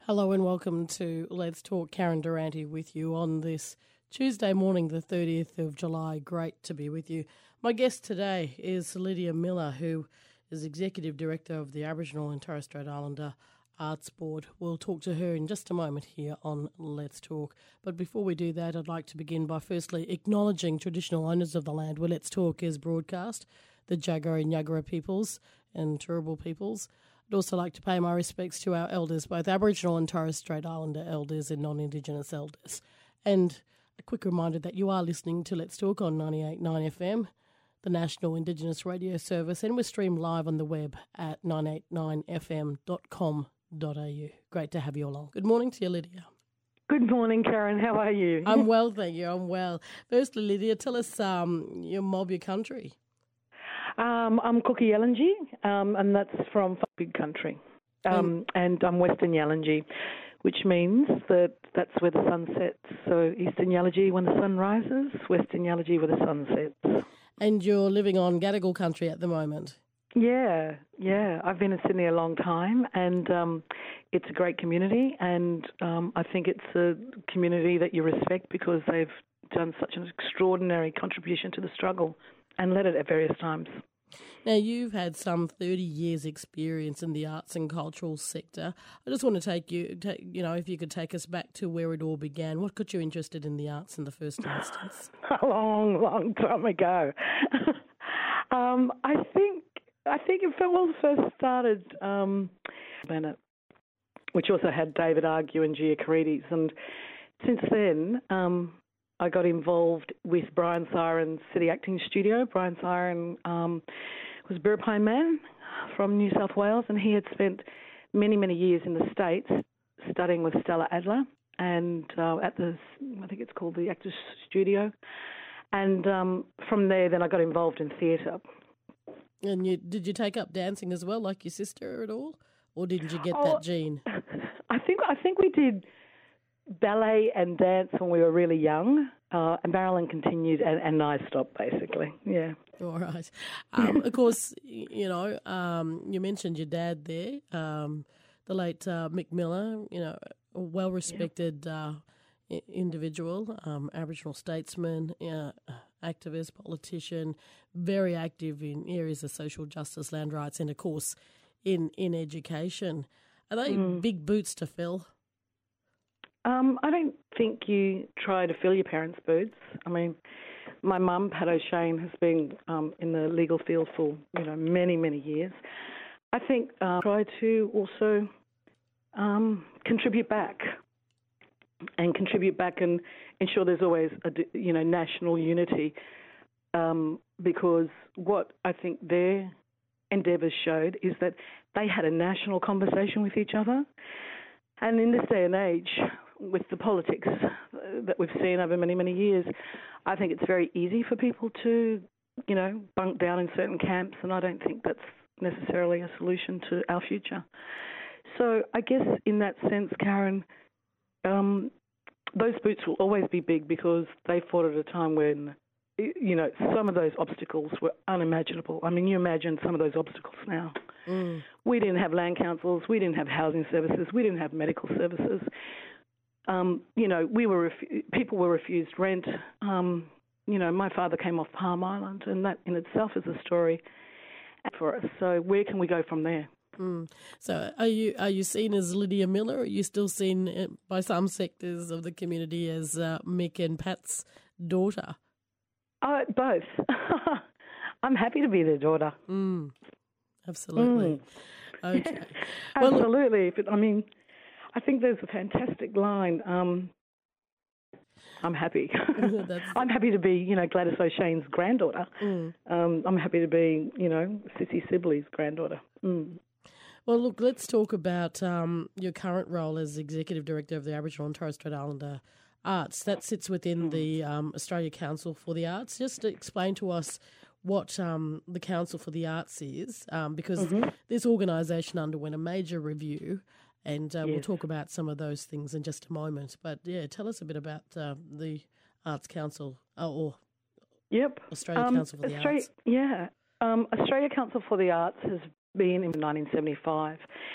Hello and welcome to Let's Talk. Karen Durante with you on this Tuesday morning, the 30th of July. Great to be with you. My guest today is Lydia Miller, who is Executive Director of the Aboriginal and Torres Strait Islander Arts Board. We'll talk to her in just a moment here on Let's Talk. But before we do that, I'd like to begin by firstly acknowledging traditional owners of the land where Let's Talk is broadcast, the Jagera Nyagara peoples and Turrbal peoples. I'd also like to pay my respects to our elders, both Aboriginal and Torres Strait Islander elders and non-Indigenous elders. And a quick reminder that you are listening to Let's Talk on 98.9 FM, the National Indigenous Radio Service, and we're streamed live on the web at 989fm.com.au. Great to have you along. Good morning to you, Lydia. Good morning, Karen. How are you? I'm well, thank you. I'm well. Firstly, Lydia, tell us your mob, your country. I'm Cookie Yallinji, and that's from Big Country. And I'm Western Yallinji, which means that's where the sun sets. So Eastern Yallinji when the sun rises, Western Yallinji where the sun sets. And you're living on Gadigal country at the moment? Yeah. I've been in Sydney a long time, and it's a great community, and I think it's a community that you respect because they've done such an extraordinary contribution to the struggle and led it at various times. Now, you've had some 30 years' experience in the arts and cultural sector. I just want to take you, if you could take us back to where it all began. What got you interested in the arts in the first instance? A long, long time ago. I think it first started Bennett, which also had David Argue and Gia Carides, and since then I got involved with Brian Siren's City Acting Studio. Brian Siren was a Birrapine man from New South Wales, and he had spent many, many years in the States studying with Stella Adler and at I think it's called the Actors Studio. And from there, then I got involved in theatre. And did you take up dancing as well, like your sister at all? Or didn't you get that gene? I think we did ballet and dance when we were really young, and Marilyn continued, and I stopped, basically. Yeah. All right. Of course, you mentioned your dad there, the late Mick Miller, a well-respected individual, Aboriginal statesman, activist, politician, very active in areas of social justice, land rights, and, of course, in education. Are they big boots to fill? I don't think you try to fill your parents' boots. I mean, my mum, Pat O'Shane, has been in the legal field for, many, many years. I think try to also contribute back and ensure there's always national unity, because what I think their endeavours showed is that they had a national conversation with each other. And in this day and age, with the politics that we've seen over many, many years, I think it's very easy for people to, bunk down in certain camps, and I don't think that's necessarily a solution to our future. So I guess in that sense, Karen, those boots will always be big because they fought at a time when, some of those obstacles were unimaginable. I mean, you imagine some of those obstacles now. We didn't have land councils, we didn't have housing services, we didn't have medical services. People were refused rent. My father came off Palm Island, and that in itself is a story for us. So where can we go from there? So are you seen as Lydia Miller, or are you still seen by some sectors of the community as Mick and Pat's daughter? Both. I'm happy to be their daughter. Absolutely. Okay. Absolutely. I think there's a fantastic line. I'm happy. I'm happy to be, Gladys O'Shane's granddaughter. I'm happy to be, Sissy Sibley's granddaughter. Well, look, let's talk about your current role as Executive Director of the Aboriginal and Torres Strait Islander Arts. That sits within the Australia Council for the Arts. Just to explain to us what the Council for the Arts is, because this organisation underwent a major review, and we'll talk about some of those things in just a moment. But, tell us a bit about the Arts Council Australia Council for the Arts. Yeah. Australia Council for the Arts has been in 1975.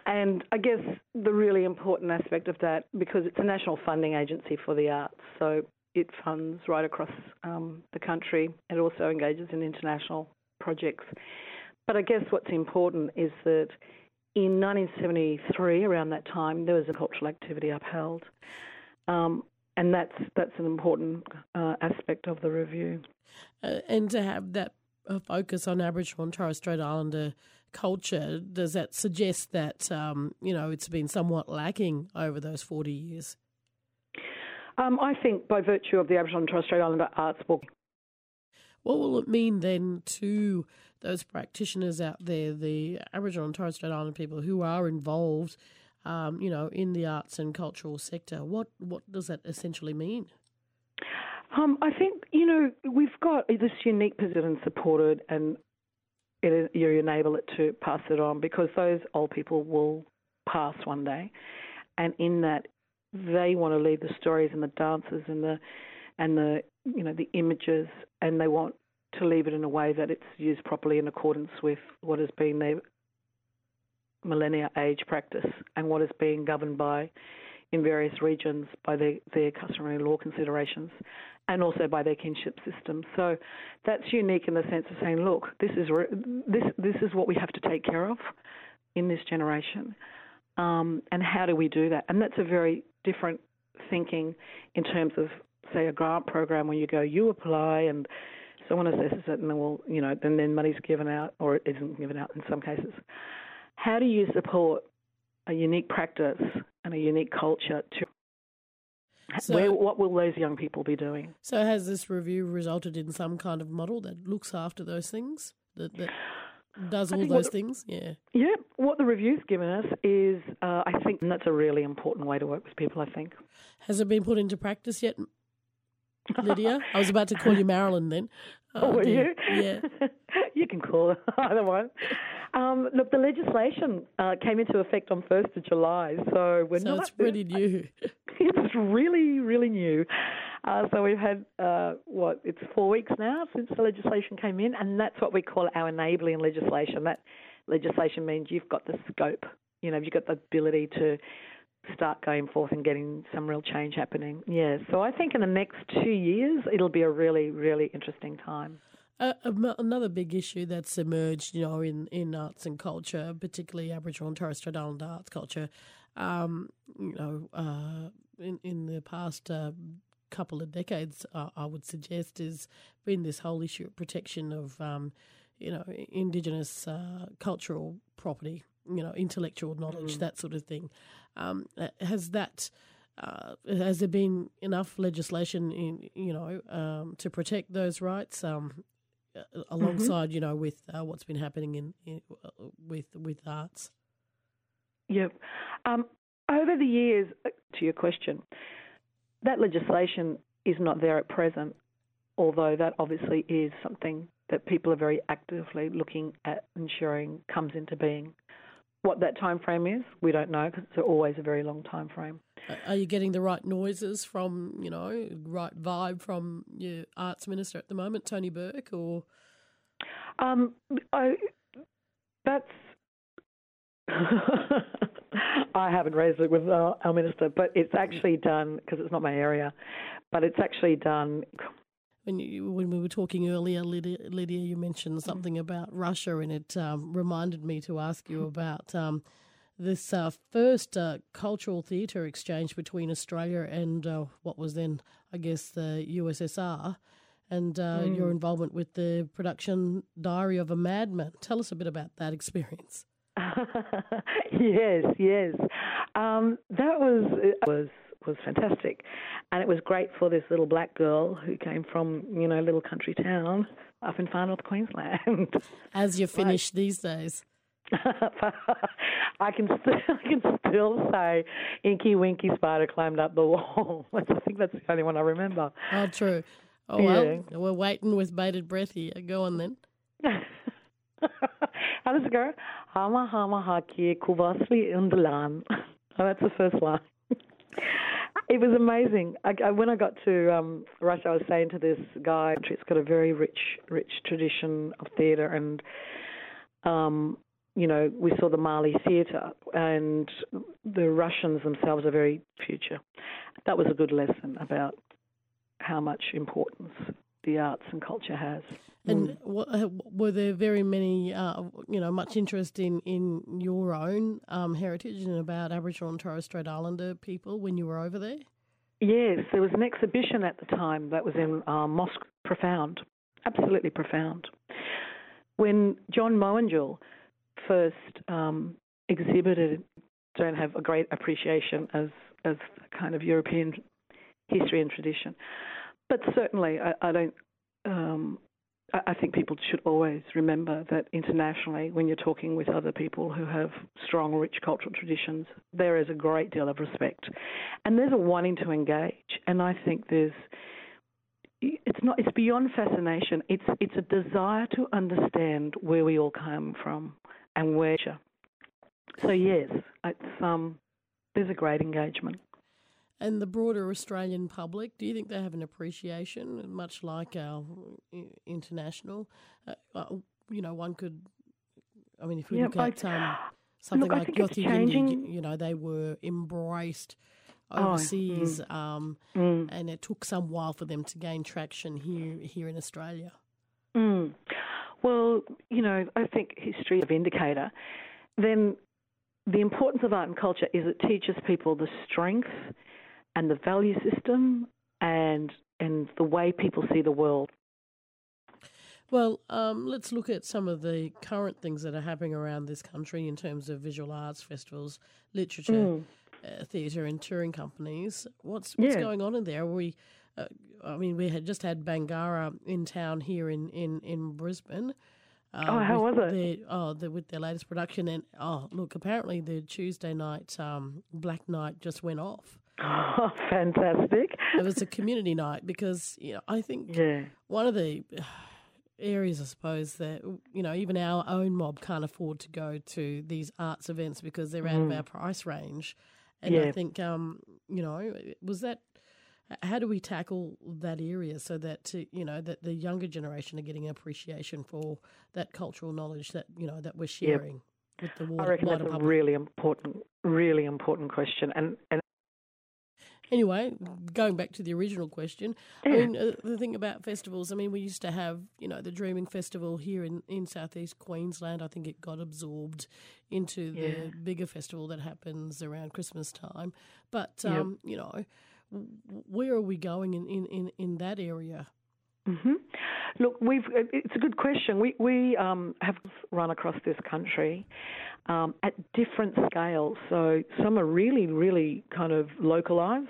And I guess the really important aspect of that, because it's a national funding agency for the arts, so it funds right across the country. It also engages in international projects. But I guess what's important is that in 1973, around that time, there was a cultural activity upheld. And that's an important aspect of the review. And to have that focus on Aboriginal and Torres Strait Islander culture, does that suggest that, it's been somewhat lacking over those 40 years? I think by virtue of the Aboriginal and Torres Strait Islander arts book. What will it mean then to those practitioners out there, the Aboriginal and Torres Strait Islander people who are involved, in the arts and cultural sector? What does that essentially mean? I think, we've got this unique position supported, and you enable it to pass it on, because those old people will pass one day. And in that, they want to leave the stories and the dances and the images, and they want to leave it in a way that it's used properly in accordance with what has been their millennia age practice and what is being governed by, in various regions, by their customary law considerations and also by their kinship system. So that's unique in the sense of saying, look, this is what we have to take care of in this generation, and how do we do that? And that's a very different thinking in terms of, say, a grant program where you apply and someone assesses it, and then money's given out, or it isn't given out in some cases. How do you support a unique practice and a unique culture what will those young people be doing? So has this review resulted in some kind of model that looks after those things, that does all those things? Yeah. Yeah, what the review's given us is, I think that's a really important way to work with people, I think. Has it been put into practice yet, Lydia? I was about to call you Marilyn then. Were you? Yeah. You can call her either one. Look, the legislation came into effect on 1st of July, so it's pretty new. It's really, really new. So we've had, it's 4 weeks now since the legislation came in, and that's what we call our enabling legislation. That legislation means you've got the scope, you've got the ability to start going forth and getting some real change happening. Yeah, so I think in the next 2 years, it'll be a really, really interesting time. Another big issue that's emerged, in arts and culture, particularly Aboriginal and Torres Strait Islander arts culture, in the past couple of decades, I would suggest, has been this whole issue of protection of, Indigenous cultural property, intellectual knowledge, that sort of thing. Has there been enough legislation to protect those rights? Alongside, with what's been happening with arts? Yep. Over the years, to your question, that legislation is not there at present, although that obviously is something that people are very actively looking at ensuring comes into being. What that time frame is, we don't know, because it's always a very long time frame. Are you getting the right noises from, right vibe from your arts minister at the moment, Tony Burke, or? That's I haven't raised it with our minister, but it's actually done, because it's not my area, but it's actually done. When we were talking earlier, Lydia, you mentioned something about Russia, and it reminded me to ask you about this first cultural theatre exchange between Australia and what was then, I guess, the USSR, and your involvement with the production Diary of a Madman. Tell us a bit about that experience. Yes. That was fantastic, and it was great for this little black girl who came from a little country town up in far north Queensland. As you finish these days. I can still say Inky Winky Spider climbed up the wall. I think that's the only one I remember. Oh, true. Oh, yeah. Well, we're waiting with bated breath here. Go on then. How does it go? Hama hama haki kuvasli undalan. Oh, that's the first line. It was amazing. When I got to Russia, I was saying to this guy, it's got a very rich tradition of theatre, and we saw the Mali theatre, and the Russians themselves are very future. That was a good lesson about how much importance the arts and culture has. And were there very many, much interest in your own heritage and about Aboriginal and Torres Strait Islander people when you were over there? Yes, there was an exhibition at the time that was in Mosque Profound, absolutely profound. When John Moenjul first exhibited, don't have a great appreciation as kind of European history and tradition, but certainly I think people should always remember that internationally, when you're talking with other people who have strong, rich cultural traditions, there is a great deal of respect, and there's a wanting to engage. And I think it's beyond fascination. It's a desire to understand where we all come from and where. So yes, there's a great engagement. And the broader Australian public, do you think they have an appreciation, much like our international? One could, if we look at something like Yothu Yindi, they were embraced overseas, and it took some while for them to gain traction here in Australia. Well, I think history is an indicator. Then the importance of art and culture is it teaches people the strength and the value system and the way people see the world. Well, let's look at some of the current things that are happening around this country in terms of visual arts festivals, literature, theatre and touring companies. What's going on in there? We had just had Bangarra in town here in Brisbane. How was it? With their latest production. And, apparently the Tuesday night Black Night just went off. Oh, fantastic. It was a community night because, I think one of the areas, I suppose, that, even our own mob can't afford to go to these arts events because they're out of our price range. And I think, was that, how do we tackle that area so that, that the younger generation are getting appreciation for that cultural knowledge that, that we're sharing with the wider public? I reckon that's a really important question. And anyway, going back to the original question, the thing about festivals, we used to have, the Dreaming Festival here in southeast Queensland. I think it got absorbed into the bigger festival that happens around Christmas time. But, where are we going in that area? Mm-hmm. Look, it's a good question. We have run across this country at different scales. So some are really, really kind of localised,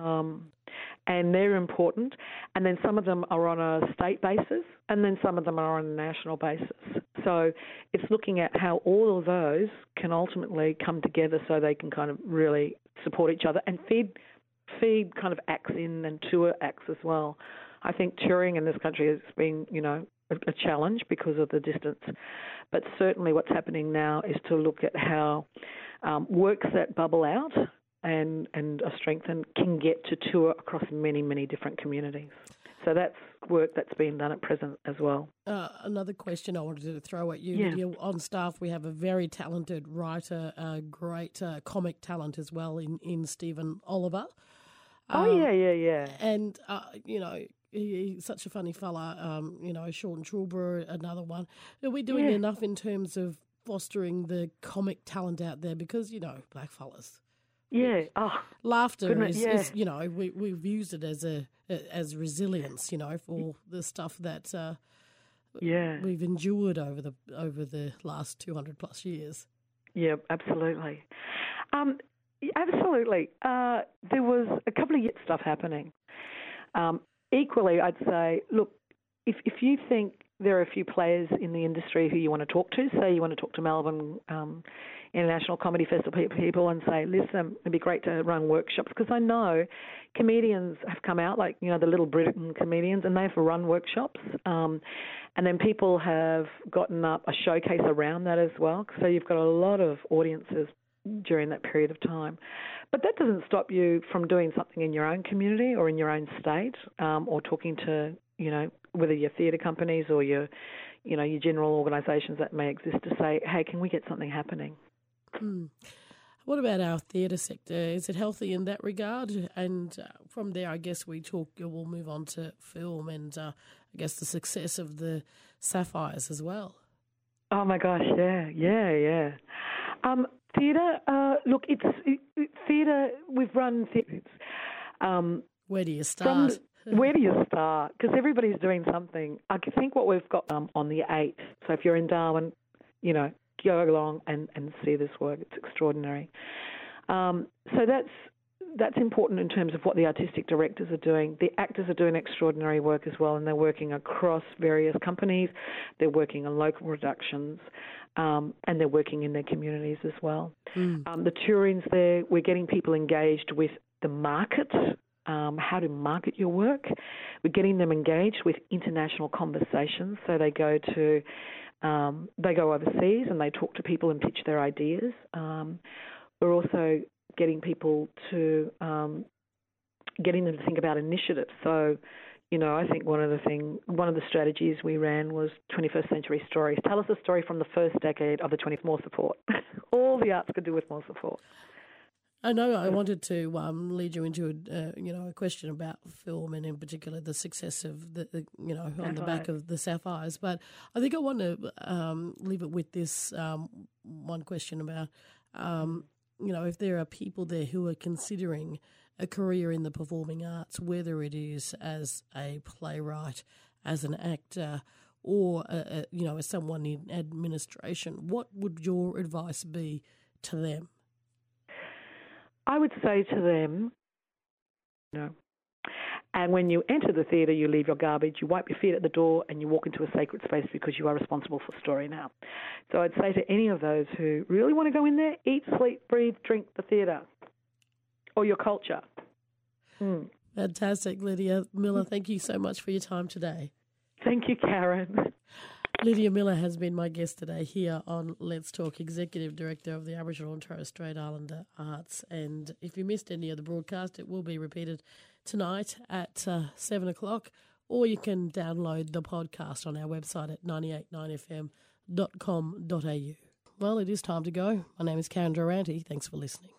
and they're important. And then some of them are on a state basis, and then some of them are on a national basis. So it's looking at how all of those can ultimately come together so they can kind of really support each other and feed kind of acts in and tour acts as well. I think touring in this country has been, a challenge because of the distance. But certainly what's happening now is to look at how works that bubble out and are strengthened can get to tour across many, many different communities. So that's work that's being done at present as well. Another question I wanted to throw at you. Lydia, on staff we have a very talented writer, great comic talent as well in Stephen Oliver. Yeah. And, he's such a funny fella, Sean Trulborough, another one. Are we doing enough in terms of fostering the comic talent out there? Because, black fellas. Yeah. Laughter is we've used it as resilience, for the stuff that we've endured over the last 200 plus years. Yeah, absolutely. Absolutely. There was a couple of stuff happening. Equally, I'd say, look, if you think there are a few players in the industry who you want to talk to, say you want to talk to Melbourne International Comedy Festival people and say, listen, it'd be great to run workshops, because I know comedians have come out, like, the Little Britain comedians, and they've run workshops. And then people have gotten up a showcase around that as well. So you've got a lot of audiences during that period of time. But that doesn't stop you from doing something in your own community or in your own state, or talking to, whether your theatre companies or your your general organisations that may exist to say, hey, can we get something happening? What about our theatre sector? Is it healthy in that regard? And from there, I guess we'll move on to film and I guess the success of the Sapphires as well. Oh my gosh, yeah. Theatre, look, theatre, we've run theatres. Where do you start? Where do you start? Because everybody's doing something. I think what we've got on the 8th, so if you're in Darwin, go along and see this work. It's extraordinary. So that's important in terms of what the artistic directors are doing. The actors are doing extraordinary work as well, and they're working across various companies. They're working on local productions, and they're working in their communities as well. The touring's there. We're getting people engaged with the market, how to market your work. We're getting them engaged with international conversations. So they go overseas and they talk to people and pitch their ideas. We're also getting people to getting them to think about initiatives. So, I think one of the strategies we ran was 21st Century Stories. Tell us a story from the first decade of the 20th. More support. All the arts could do with more support. I know I wanted to lead you into a question about film and in particular the success of the back of the Sapphires. But I think I want to leave it with this one question about if there are people there who are considering a career in the performing arts, whether it is as a playwright, as an actor, or as someone in administration. What would your advice be to them? I would say to them, and when you enter the theatre, you leave your garbage, you wipe your feet at the door, and you walk into a sacred space because you are responsible for story now. So I'd say to any of those who really want to go in there, eat, sleep, breathe, drink the theatre or your culture. Fantastic, Lydia Miller. Thank you so much for your time today. Thank you, Karen. Lydia Miller has been my guest today here on Let's Talk, Executive Director of the Aboriginal and Torres Strait Islander Arts. And if you missed any of the broadcast, it will be repeated tonight at 7 o'clock, or you can download the podcast on our website at 989fm.com.au. Well, it is time to go. My name is Karen Durante. Thanks for listening.